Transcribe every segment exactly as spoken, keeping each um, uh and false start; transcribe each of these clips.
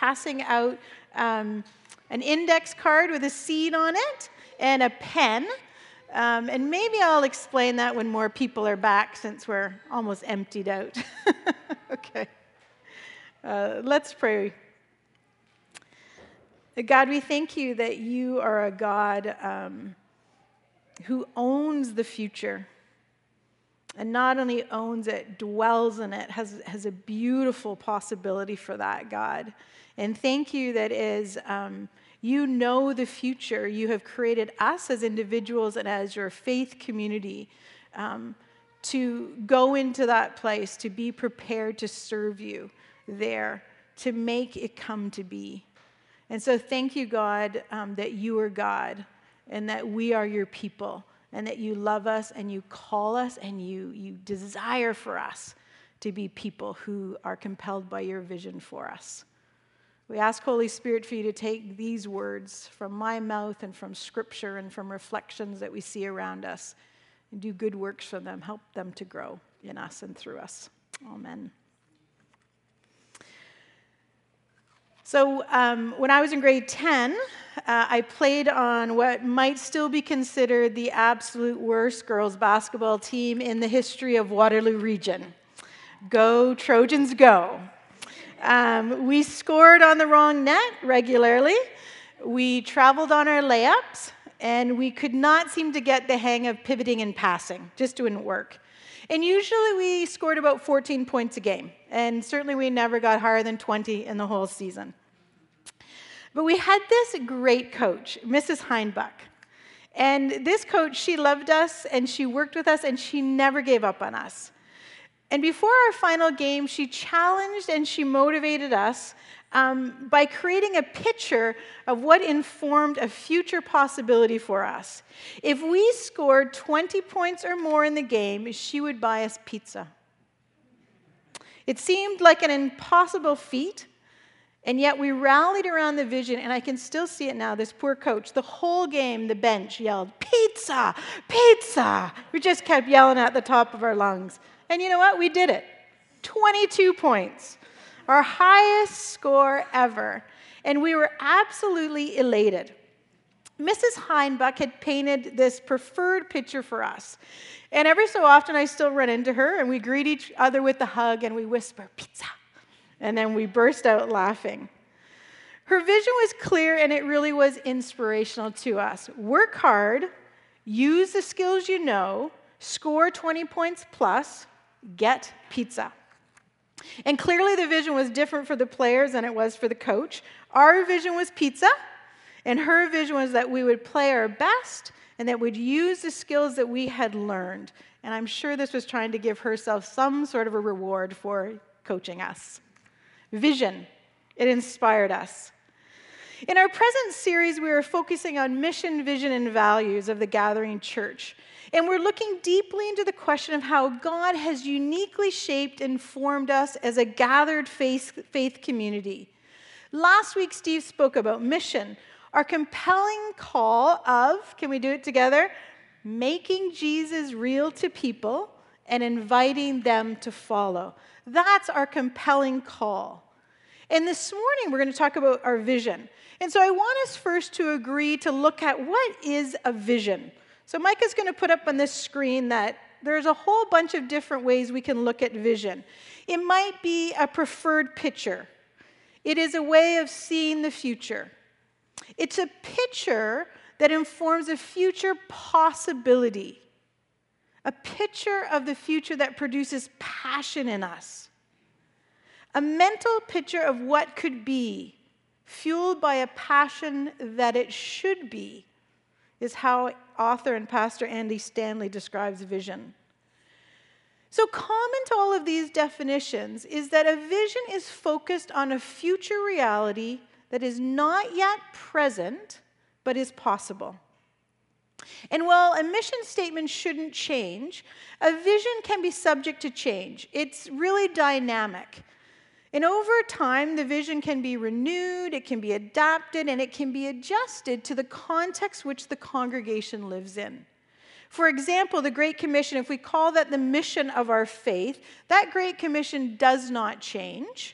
passing out um, an index card with a seed on it and a pen. Um, and maybe I'll explain that when more people are back, since we're almost emptied out. Okay. Uh, let's pray. God, we thank you that you are a God um, who owns the future. And not only owns it, dwells in it, has, has a beautiful possibility for that, God. And thank you that is, um, you know the future. You have created us as individuals and as your faith community um, to go into that place, to be prepared to serve you there, to make it come to be. And so thank you, God, um, that you are God and that we are your people, and that you love us and you call us and you, you desire for us to be people who are compelled by your vision for us. We ask, Holy Spirit, for you to take these words from my mouth and from Scripture and from reflections that we see around us and do good works for them. Help them to grow in us and through us. Amen. So um, when I was in grade ten, uh, I played on what might still be considered the absolute worst girls basketball team in the history of Waterloo Region. Go Trojans, go. Um, we scored on the wrong net regularly. We traveled on our layups, and we could not seem to get the hang of pivoting and passing. Just didn't work. And usually we scored about fourteen points a game, and certainly we never got higher than twenty in the whole season. But we had this great coach, Missus Heinbuck. And this coach, she loved us, and she worked with us, and she never gave up on us. And before our final game, she challenged and she motivated us um, by creating a picture of what informed a future possibility for us. If we scored twenty points or more in the game, she would buy us pizza. It seemed like an impossible feat, and yet we rallied around the vision, and I can still see it now. This poor coach, the whole game, the bench yelled, "Pizza! Pizza!" We just kept yelling at the top of our lungs. And you know what? We did it. twenty-two points. Our highest score ever. And we were absolutely elated. Missus Heinbuck had painted this preferred picture for us. And every so often I still run into her, and we greet each other with a hug, and we whisper, "Pizza." And then we burst out laughing. Her vision was clear, and it really was inspirational to us. Work hard, use the skills you know, score twenty points plus, get pizza. And clearly the vision was different for the players than it was for the coach. Our vision was pizza, and her vision was that we would play our best and that we'd use the skills that we had learned. And I'm sure this was trying to give herself some sort of a reward for coaching us. Vision. It inspired us. In our present series, we are focusing on mission, vision, and values of the Gathering Church. And we're looking deeply into the question of how God has uniquely shaped and formed us as a gathered faith, faith community. Last week, Steve spoke about mission, our compelling call of, can we do it together? Making Jesus real to people and inviting them to follow. That's our compelling call. And this morning, we're going to talk about our vision. And so I want us first to agree to look at what is a vision. So Mike is going to put up on this screen that there's a whole bunch of different ways we can look at vision. It might be a preferred picture. It is a way of seeing the future. It's a picture that informs a future possibility. A picture of the future that produces passion in us. A mental picture of what could be, fueled by a passion that it should be, is how author and pastor Andy Stanley describes vision. So common to all of these definitions is that a vision is focused on a future reality that is not yet present, but is possible. And while a mission statement shouldn't change, a vision can be subject to change. It's really dynamic. And over time, the vision can be renewed, it can be adapted, and it can be adjusted to the context which the congregation lives in. For example, the Great Commission, if we call that the mission of our faith, that Great Commission does not change.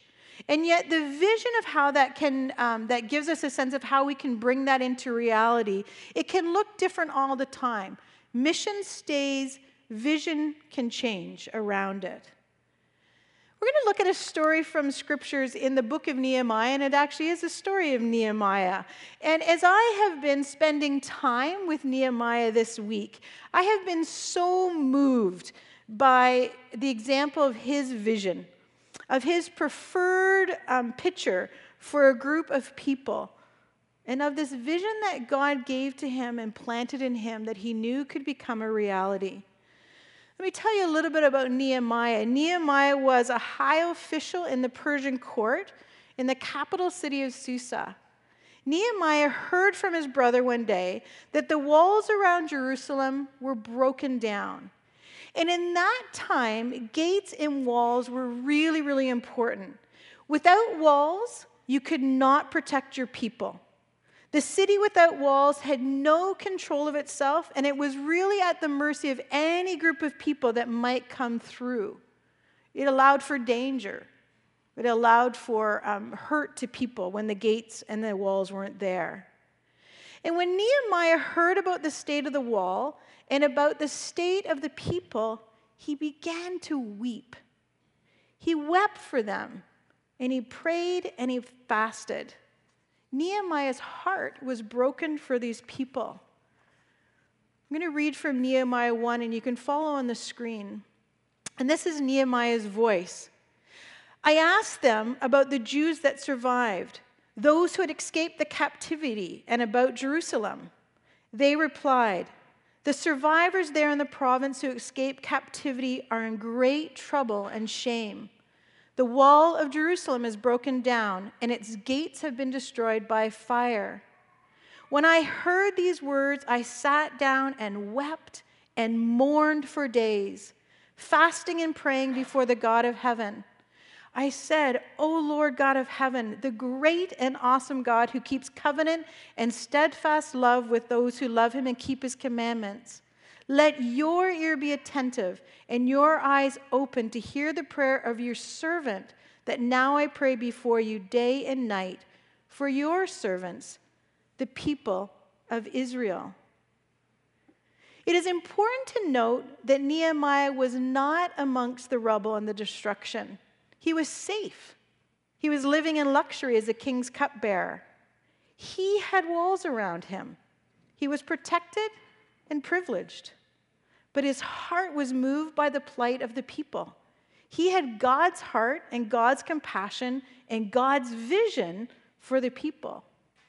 And yet the vision of how that can, um, that gives us a sense of how we can bring that into reality, it can look different all the time. Mission stays, vision can change around it. We're going to look at a story from scriptures in the book of Nehemiah, and it actually is a story of Nehemiah. And as I have been spending time with Nehemiah this week, I have been so moved by the example of his vision, of his preferred um, picture for a group of people, and of this vision that God gave to him and planted in him that he knew could become a reality. Let me tell you a little bit about Nehemiah. Nehemiah was a high official in the Persian court in the capital city of Susa. Nehemiah heard from his brother one day that the walls around Jerusalem were broken down. And in that time, gates and walls were really, really important. Without walls, you could not protect your people. The city without walls had no control of itself, and it was really at the mercy of any group of people that might come through. It allowed for danger. It allowed for um, hurt to people when the gates and the walls weren't there. And when Nehemiah heard about the state of the wall and about the state of the people, he began to weep. He wept for them, and he prayed and he fasted. Nehemiah's heart was broken for these people. I'm going to read from Nehemiah one, and you can follow on the screen. And this is Nehemiah's voice. I asked them about the Jews that survived, those who had escaped the captivity, and about Jerusalem. They replied, the survivors there in the province who escaped captivity are in great trouble and shame. The wall of Jerusalem is broken down, and its gates have been destroyed by fire. When I heard these words, I sat down and wept and mourned for days, fasting and praying before the God of heaven. I said, O Lord God of heaven, the great and awesome God who keeps covenant and steadfast love with those who love him and keep his commandments. Let your ear be attentive and your eyes open to hear the prayer of your servant, that now I pray before you day and night for your servants, the people of Israel. It is important to note that Nehemiah was not amongst the rubble and the destruction. He was safe. He was living in luxury as a king's cupbearer. He had walls around him. He was protected and privileged. But his heart was moved by the plight of the people. He had God's heart and God's compassion and God's vision for the people.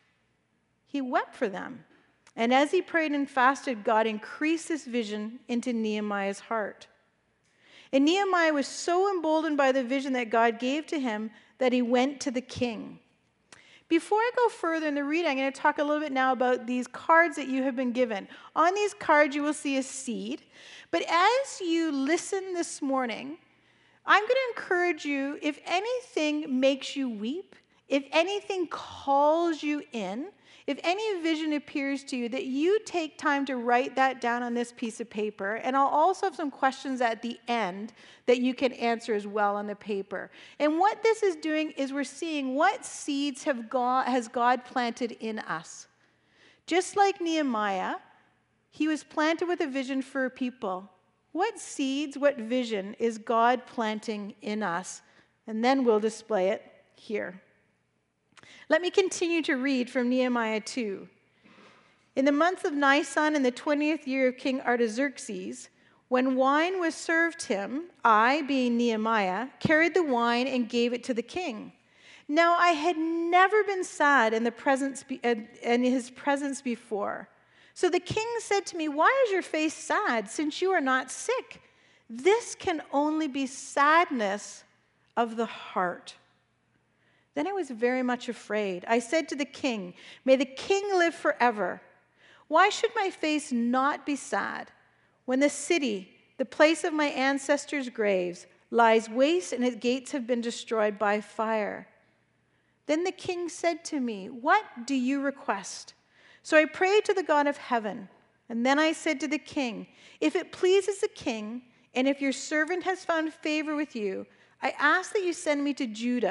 He wept for them. And as he prayed and fasted, God increased this vision into Nehemiah's heart. And Nehemiah was so emboldened by the vision that God gave to him that he went to the king. Before I go further in the reading, I'm going to talk a little bit now about these cards that you have been given. On these cards, you will see a seed. But as you listen this morning, I'm going to encourage you, if anything makes you weep, if anything calls you in, if any vision appears to you, that you take time to write that down on this piece of paper. And I'll also have some questions at the end that you can answer as well on the paper. And what this is doing is we're seeing what seeds have God, has God planted in us. Just like Nehemiah, he was planted with a vision for a people. What seeds, what vision is God planting in us? And then we'll display it here. Let me continue to read from Nehemiah two. In the month of Nisan, in the twentieth year of King Artaxerxes, when wine was served him, I, being Nehemiah, carried the wine and gave it to the king. Now I had never been sad in the presence be, uh, in his presence before. So the king said to me, why is your face sad, since you are not sick? This can only be sadness of the heart. Then I was very much afraid. I said to the king, may the king live forever. Why should my face not be sad when the city, the place of my ancestors' graves, lies waste and its gates have been destroyed by fire? Then the king said to me, what do you request? So I prayed to the God of heaven. And then I said to the king, if it pleases the king, and if your servant has found favor with you, I ask that you send me to Judah,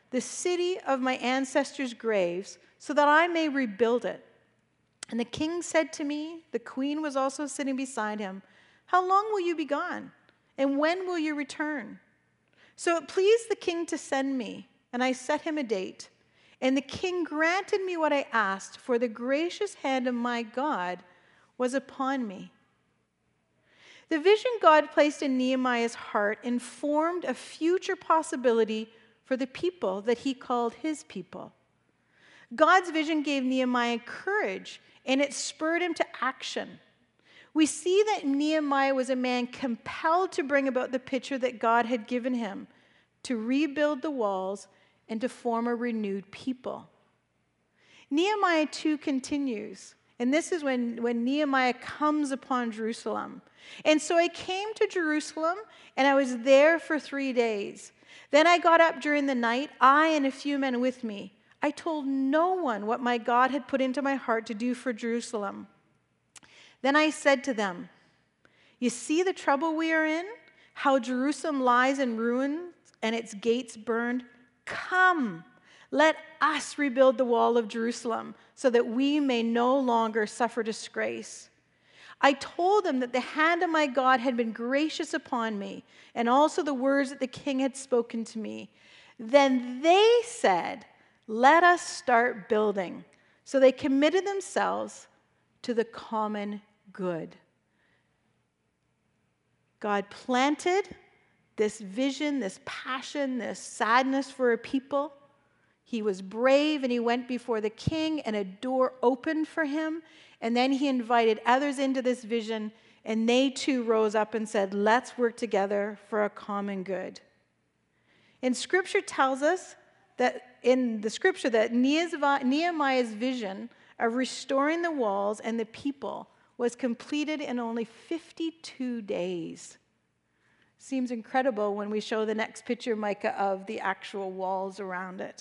the city of my ancestors' graves, so that I may rebuild it." And the king said to me, the queen was also sitting beside him, "How long will you be gone? And when will you return?" So it pleased the king to send me, and I set him a date. And the king granted me what I asked, for the gracious hand of my God was upon me. The vision God placed in Nehemiah's heart informed a future possibility for the people that he called his people. God's vision gave Nehemiah courage, and it spurred him to action. We see that Nehemiah was a man compelled to bring about the picture that God had given him, to rebuild the walls and to form a renewed people. Nehemiah two continues, and this is when, when Nehemiah comes upon Jerusalem. "And so I came to Jerusalem, and I was there for three days. Then I got up during the night, I and a few men with me. I told no one what my God had put into my heart to do for Jerusalem. Then I said to them, 'You see the trouble we are in? How Jerusalem lies in ruins and its gates burned? Come, let us rebuild the wall of Jerusalem so that we may no longer suffer disgrace.' I told them that the hand of my God had been gracious upon me, and also the words that the king had spoken to me. Then they said, 'Let us start building.' So they committed themselves to the common good." God planted this vision, this passion, this sadness for a people. He was brave, and he went before the king, and a door opened for him. And then he invited others into this vision, and they too rose up and said, "Let's work together for a common good." And Scripture tells us that in the Scripture that Nehemiah's vision of restoring the walls and the people was completed in only fifty-two days. Seems incredible when we show the next picture, Micah, of the actual walls around it.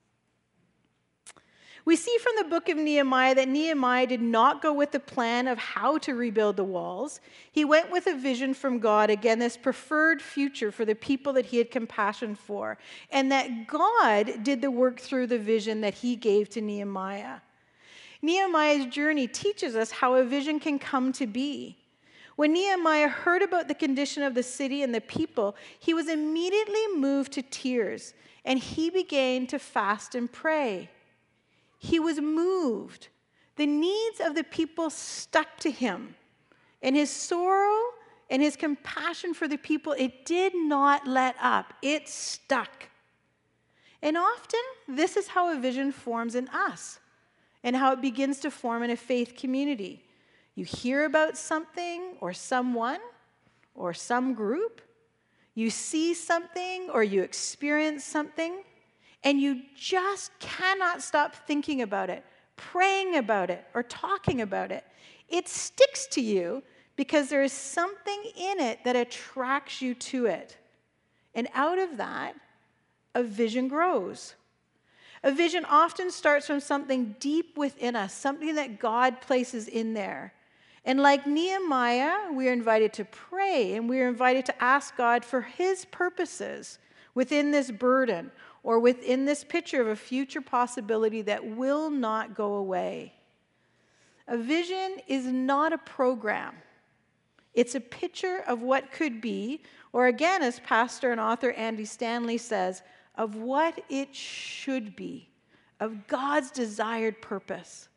We see from the book of Nehemiah that Nehemiah did not go with the plan of how to rebuild the walls. He went with a vision from God, again, this preferred future for the people that he had compassion for, and that God did the work through the vision that he gave to Nehemiah. Nehemiah's journey teaches us how a vision can come to be. When Nehemiah heard about the condition of the city and the people, he was immediately moved to tears, and he began to fast and pray. He was moved. The needs of the people stuck to him. And his sorrow and his compassion for the people, it did not let up. It stuck. And often, this is how a vision forms in us and how it begins to form in a faith community. You hear about something or someone or some group. You see something or you experience something, and you just cannot stop thinking about it, praying about it, or talking about it. It sticks to you because there is something in it that attracts you to it. And out of that, a vision grows. A vision often starts from something deep within us, something that God places in there. And like Nehemiah, we are invited to pray, and we are invited to ask God for his purposes within this burden, or within this picture of a future possibility that will not go away. A vision is not a program. It's a picture of what could be, or again, as pastor and author Andy Stanley says, of what it should be, of God's desired purpose.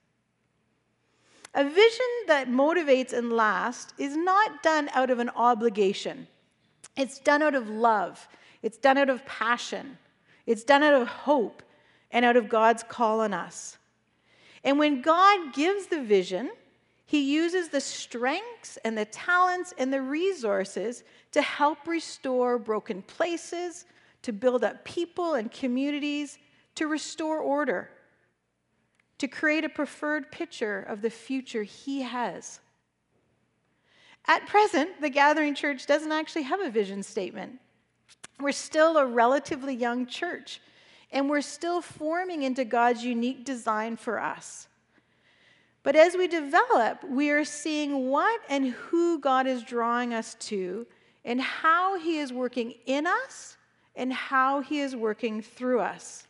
A vision that motivates and lasts is not done out of an obligation. It's done out of love. It's done out of passion. It's done out of hope and out of God's call on us. And when God gives the vision, he uses the strengths and the talents and the resources to help restore broken places, to build up people and communities, to restore order, to create a preferred picture of the future he has. At present, the Gathering Church doesn't actually have a vision statement. We're still a relatively young church, and we're still forming into God's unique design for us. But as we develop, we are seeing what and who God is drawing us to, and how he is working in us and how he is working through us.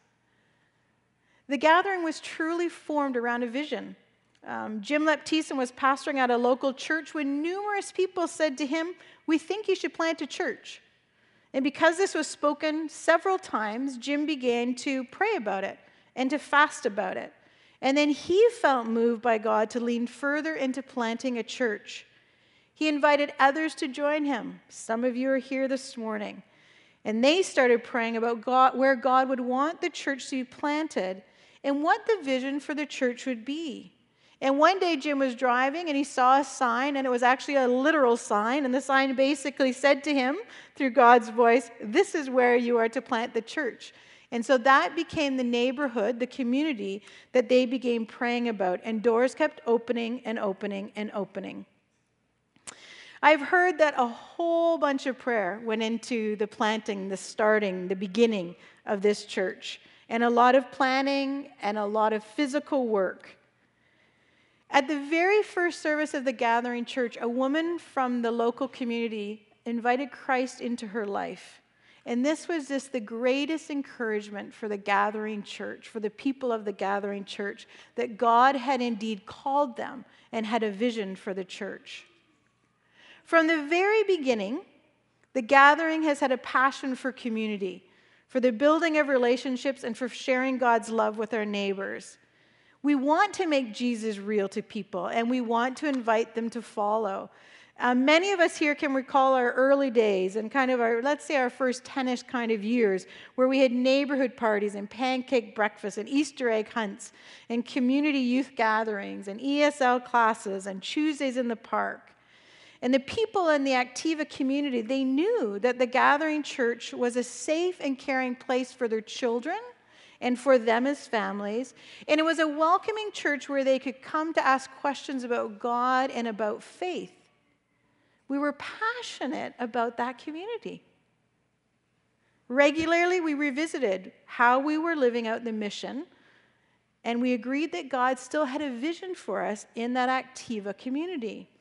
The gathering was truly formed around a vision. Um, Jim Leptison was pastoring at a local church when numerous people said to him, "We think you should plant a church." And because this was spoken several times, Jim began to pray about it and to fast about it. And then he felt moved by God to lean further into planting a church. He invited others to join him. Some of you are here this morning. And they started praying about God, where God would want the church to be planted and what the vision for the church would be. And one day Jim was driving and he saw a sign, and it was actually a literal sign. And the sign basically said to him through God's voice, "This is where you are to plant the church." And so that became the neighborhood, the community that they began praying about. And doors kept opening and opening and opening. I've heard that a whole bunch of prayer went into the planting, the starting, the beginning of this church, and a lot of planning and a lot of physical work. At the very first service of the Gathering Church, a woman from the local community invited Christ into her life. And this was just the greatest encouragement for the Gathering Church, for the people of the Gathering Church, that God had indeed called them and had a vision for the church. From the very beginning, the Gathering has had a passion for community, for the building of relationships, and for sharing God's love with our neighbors. We want to make Jesus real to people, and we want to invite them to follow. Uh, many of us here can recall our early days and kind of our, let's say our first ten-ish kind of years, where we had neighborhood parties and pancake breakfasts and Easter egg hunts and community youth gatherings and E S L classes and Tuesdays in the park. And the people in the Activa community, they knew that the Gathering Church was a safe and caring place for their children and for them as families. And it was a welcoming church where they could come to ask questions about God and about faith. We were passionate about that community. Regularly, we revisited how we were living out the mission, and we agreed that God still had a vision for us in that Activa community.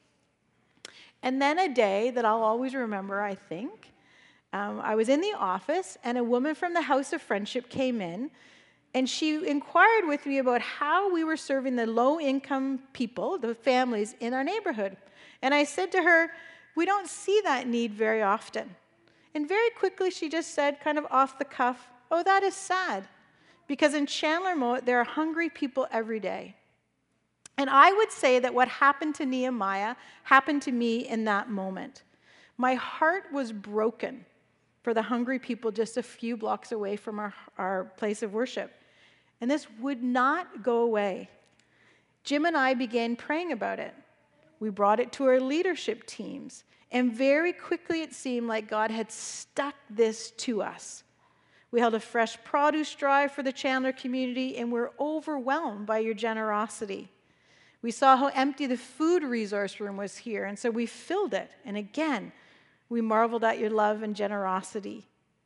And then a day that I'll always remember, I think, um, I was in the office, and a woman from the House of Friendship came in, and she inquired with me about how we were serving the low-income people, the families in our neighborhood. And I said to her, "We don't see that need very often." And very quickly she just said, kind of off the cuff, "Oh, that is sad, because in Chandler Mowat there are hungry people every day." And I would say that what happened to Nehemiah happened to me in that moment. My heart was broken for the hungry people just a few blocks away from our, our place of worship. And this would not go away. Jim and I began praying about it. We brought it to our leadership teams. And very quickly it seemed like God had stuck this to us. We held a fresh produce drive for the Chandler community, and we're overwhelmed by your generosity. We saw how empty the food resource room was here, and so we filled it. And again, we marveled at your love and generosity.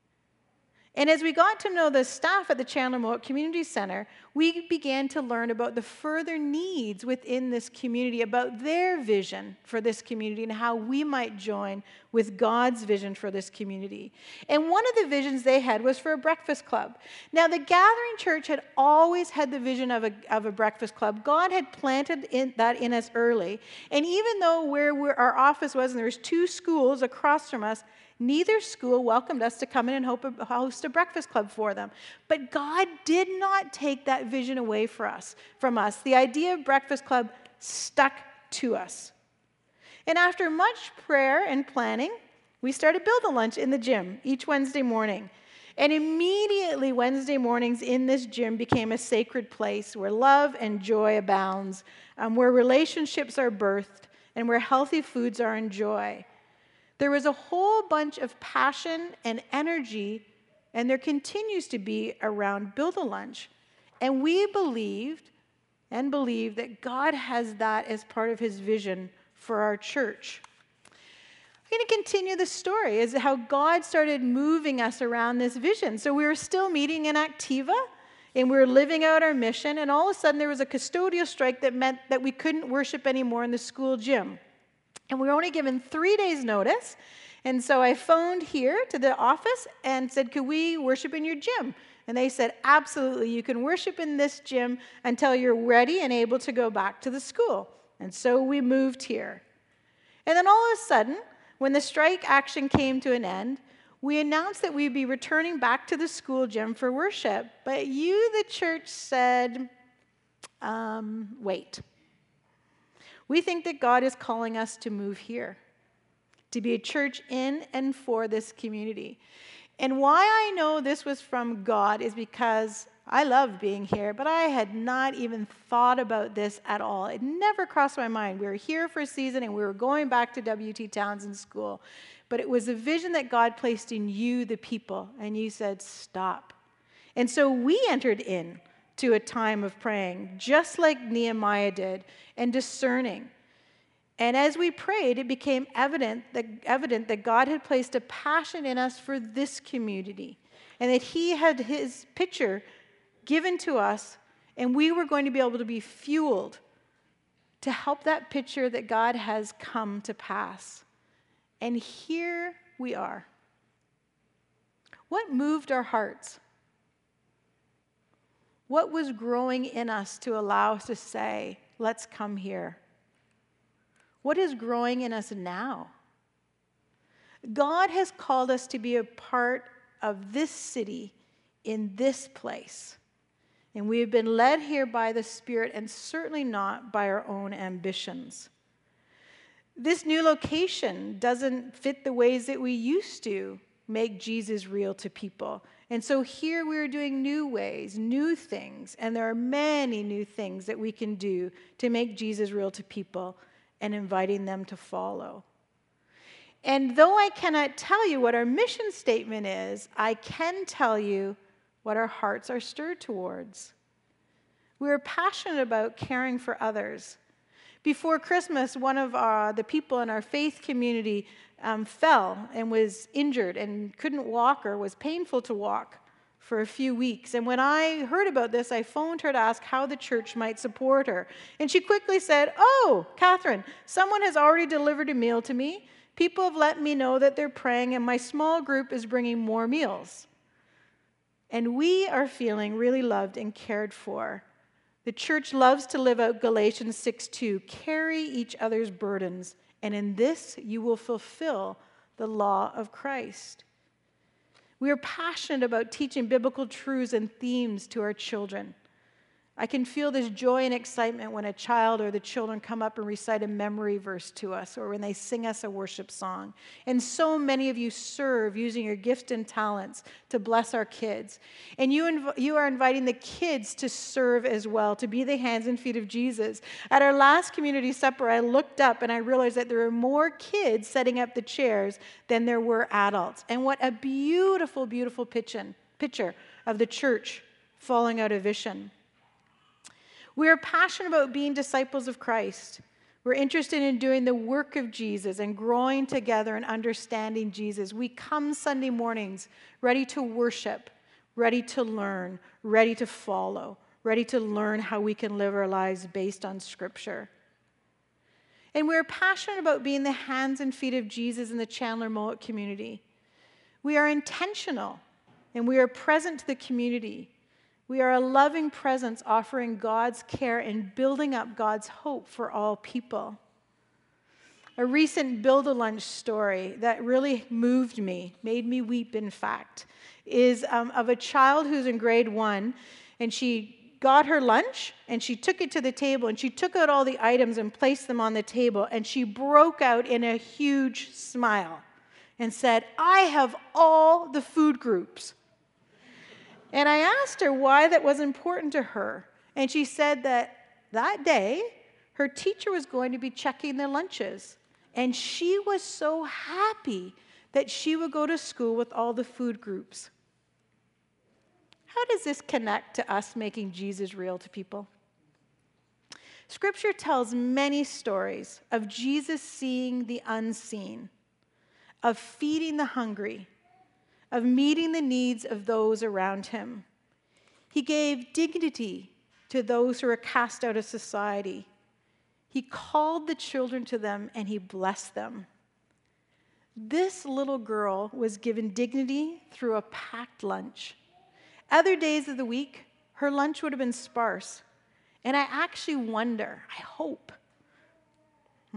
And as we got to know the staff at the Chandler Mowat Community Center, we began to learn about the further needs within this community, about their vision for this community and how we might join with God's vision for this community. And one of the visions they had was for a breakfast club. Now, the Gathering Church had always had the vision of a, of a breakfast club. God had planted in, that in us early. And even though where we're, our office was, and there was two schools across from us, neither school welcomed us to come in and host a breakfast club for them. But God did not take that vision away for us, from us. The idea of breakfast club stuck to us. And after much prayer and planning, we started Build-A-Lunch in the gym each Wednesday morning. And immediately Wednesday mornings in this gym became a sacred place where love and joy abounds, um, where relationships are birthed, and where healthy foods are enjoyed. There was a whole bunch of passion and energy, and there continues to be, around Build-A-Lunch. And we believed and believe that God has that as part of his vision for our church. I'm going to continue the story as how God started moving us around this vision. So we were still meeting in Activa, and we were living out our mission, and all of a sudden there was a custodial strike that meant that we couldn't worship anymore in the school gym. And we were only given three days' notice, And so I phoned here to the office and said, could we worship in your gym? And they said, absolutely, you can worship in this gym until you're ready and able to go back to the school. And so we moved here. And then all of a sudden, when the strike action came to an end, we announced that we'd be returning back to the school gym for worship. But you, the church, said, um, wait. We think that God is calling us to move here, to be a church in and for this community. And why I know this was from God is because I loved being here, but I had not even thought about this at all. It never crossed my mind. We were here for a season and we were going back to W T Townsend School. But it was a vision that God placed in you, the people, and you said, stop. And so we entered in to a time of praying, just like Nehemiah did, and discerning. And as we prayed, it became evident that, evident that God had placed a passion in us for this community, and that he had his picture given to us, and we were going to be able to be fueled to help that picture that God has come to pass. And here we are. What moved our hearts? What was growing in us to allow us to say, let's come here? What is growing in us now? God has called us to be a part of this city in this place. And we have been led here by the Spirit and certainly not by our own ambitions. This new location doesn't fit the ways that we used to make Jesus real to people. And so here we're doing new ways, new things, and there are many new things that we can do to make Jesus real to people and inviting them to follow. And though I cannot tell you what our mission statement is, I can tell you what our hearts are stirred towards. We are passionate about caring for others. Before Christmas, one of our, the people in our faith community um, fell and was injured and couldn't walk or was painful to walk for a few weeks. And when I heard about this, I phoned her to ask how the church might support her. And she quickly said, oh, Catherine, someone has already delivered a meal to me. People have let me know that they're praying, and my small group is bringing more meals. And we are feeling really loved and cared for. The church loves to live out Galatians six two, carry each other's burdens, and in this you will fulfill the law of Christ. We are passionate about teaching biblical truths and themes to our children. I can feel this joy and excitement when a child or the children come up and recite a memory verse to us, or when they sing us a worship song. And so many of you serve using your gifts and talents to bless our kids. And you, inv- you are inviting the kids to serve as well, to be the hands and feet of Jesus. At our last community supper, I looked up and I realized that there were more kids setting up the chairs than there were adults. And what a beautiful, beautiful picture, picture of the church falling out of vision. We are passionate about being disciples of Christ. We're interested in doing the work of Jesus and growing together and understanding Jesus. We come Sunday mornings ready to worship, ready to learn, ready to follow, ready to learn how we can live our lives based on Scripture. And we're passionate about being the hands and feet of Jesus in the Chandler Mowat community. We are intentional, and we are present to the community. We are a loving presence offering God's care and building up God's hope for all people. A recent Build-A-Lunch story that really moved me, made me weep in fact, is um, of a child who's in grade one, and she got her lunch and she took it to the table and she took out all the items and placed them on the table, and she broke out in a huge smile and said, "I have all the food groups." And I asked her why that was important to her. And she said that that day, her teacher was going to be checking their lunches. And she was so happy that she would go to school with all the food groups. How does this connect to us making Jesus real to people? Scripture tells many stories of Jesus seeing the unseen, of feeding the hungry, of meeting the needs of those around him. He gave dignity to those who were cast out of society. He called the children to them and he blessed them. This little girl was given dignity through a packed lunch. Other days of the week, her lunch would have been sparse. And I actually wonder, I hope, hmm,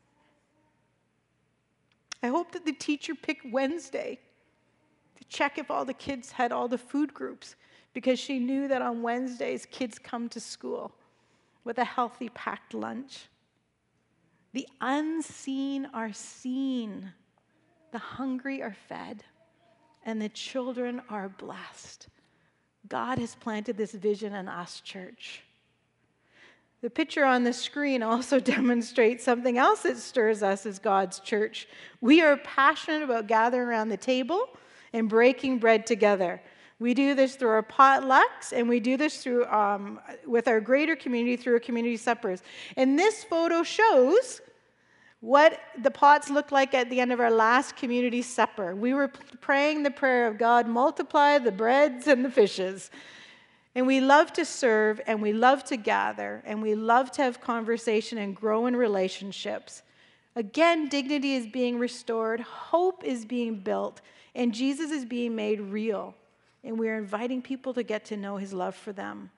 I hope that the teacher picked Wednesday to check if all the kids had all the food groups, because she knew that on Wednesdays, kids come to school with a healthy packed lunch. The unseen are seen, the hungry are fed, and the children are blessed. God has planted this vision in us, church. The picture on the screen also demonstrates something else that stirs us as God's church. We are passionate about gathering around the table and breaking bread together. We do this through our potlucks, and we do this through um, with our greater community through our community suppers. And this photo shows what the pots looked like at the end of our last community supper. We were praying the prayer of God, multiply the breads and the fishes. And we love to serve, and we love to gather, and we love to have conversation and grow in relationships. Again, dignity is being restored, hope is being built, and Jesus is being made real. And we're inviting people to get to know his love for them.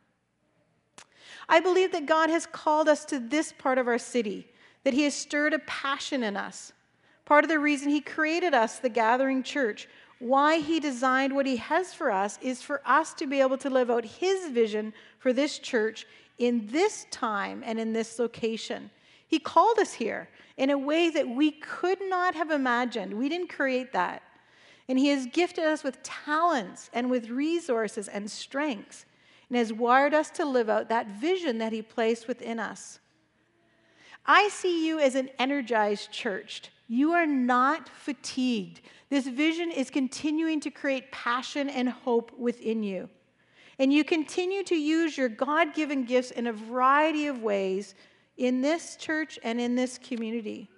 I believe that God has called us to this part of our city, that he has stirred a passion in us. Part of the reason he created us, the Gathering Church, why he designed what he has for us, is for us to be able to live out his vision for this church in this time and in this location. He called us here in a way that we could not have imagined. We didn't create that. And he has gifted us with talents and with resources and strengths, and has wired us to live out that vision that he placed within us. I see you as an energized church. You are not fatigued. This vision is continuing to create passion and hope within you. And you continue to use your God-given gifts in a variety of ways in this church and in this community.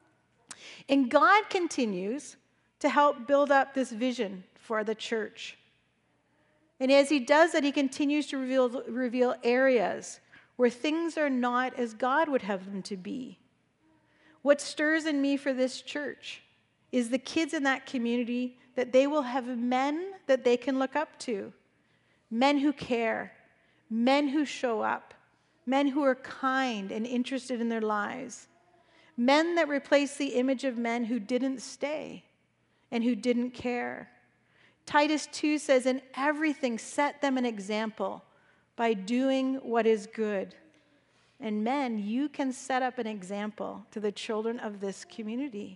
And God continues to help build up this vision for the church. And as he does that, he continues to reveal, reveal areas where things are not as God would have them to be. What stirs in me for this church is the kids in that community, that they will have men that they can look up to, men who care, men who show up, men who are kind and interested in their lives, men that replace the image of men who didn't stay and who didn't care. Titus two says, in everything set them an example by doing what is good. And men, you can set up an example to the children of this community.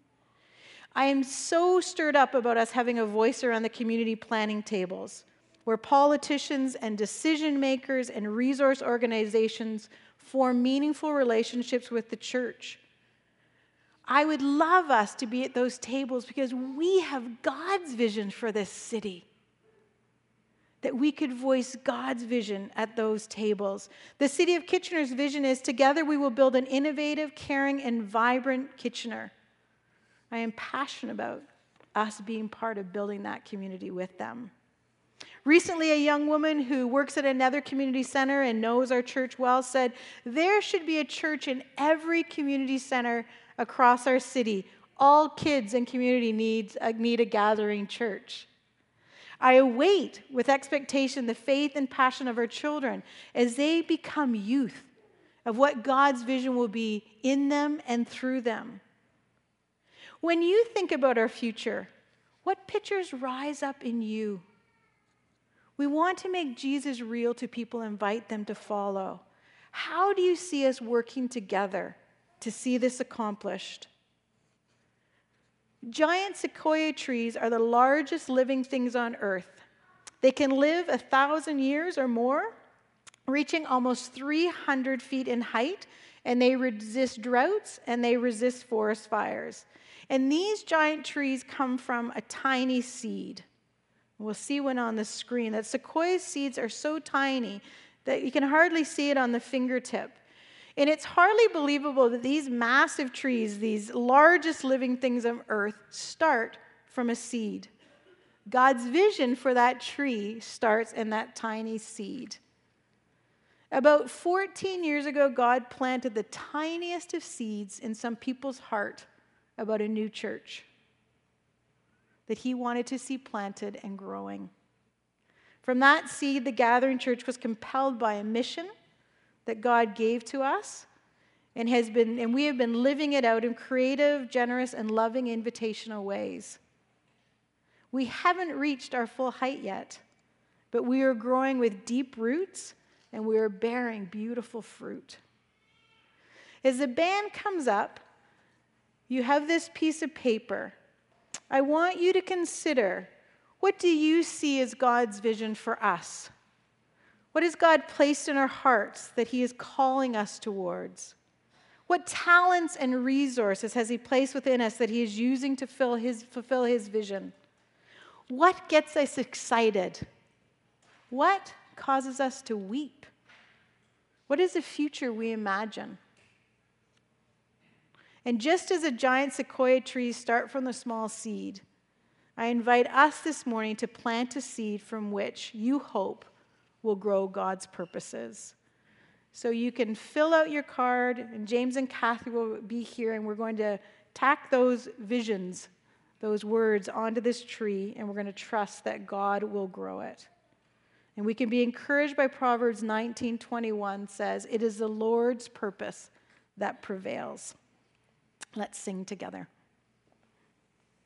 I am so stirred up about us having a voice around the community planning tables, where politicians and decision makers and resource organizations form meaningful relationships with the church. I would love us to be at those tables because we have God's vision for this city, that we could voice God's vision at those tables. The City of Kitchener's vision is, together we will build an innovative, caring, and vibrant Kitchener. I am passionate about us being part of building that community with them. Recently, a young woman who works at another community center and knows our church well said, there should be a church in every community center across our city. All kids and community needs, uh, need a gathering church. I await with expectation the faith and passion of our children as they become youth, of what God's vision will be in them and through them. When you think about our future, what pictures rise up in you? We want to make Jesus real to people, invite them to follow. How do you see us working together to see this accomplished? Giant sequoia trees are the largest living things on earth. They can live a thousand years or more, reaching almost three hundred feet in height, and they resist droughts and they resist forest fires. And these giant trees come from a tiny seed. We'll see one on the screen that sequoia seeds are so tiny that you can hardly see it on the fingertip. And it's hardly believable that these massive trees, these largest living things on earth, start from a seed. God's vision for that tree starts in that tiny seed. About fourteen years ago, God planted the tiniest of seeds in some people's heart about a new church that he wanted to see planted and growing. From that seed, the Gathering Church was compelled by a mission that God gave to us, and has been, and we have been living it out in creative, generous, and loving invitational ways. We haven't reached our full height yet, but we are growing with deep roots, and we are bearing beautiful fruit. As the band comes up, you have this piece of paper. I want you to consider, what do you see as God's vision for us? What has God placed in our hearts that he is calling us towards? What talents and resources has he placed within us that he is using to fill his, fulfill his vision? What gets us excited? What causes us to weep? What is the future we imagine? And just as a giant sequoia trees start from the small seed, I invite us this morning to plant a seed from which you hope will grow God's purposes. So you can fill out your card, and James and Kathy will be here, and we're going to tack those visions, those words onto this tree, and we're going to trust that God will grow it. And we can be encouraged by Proverbs nineteen twenty-one says, "It is the Lord's purpose that prevails." Let's sing together.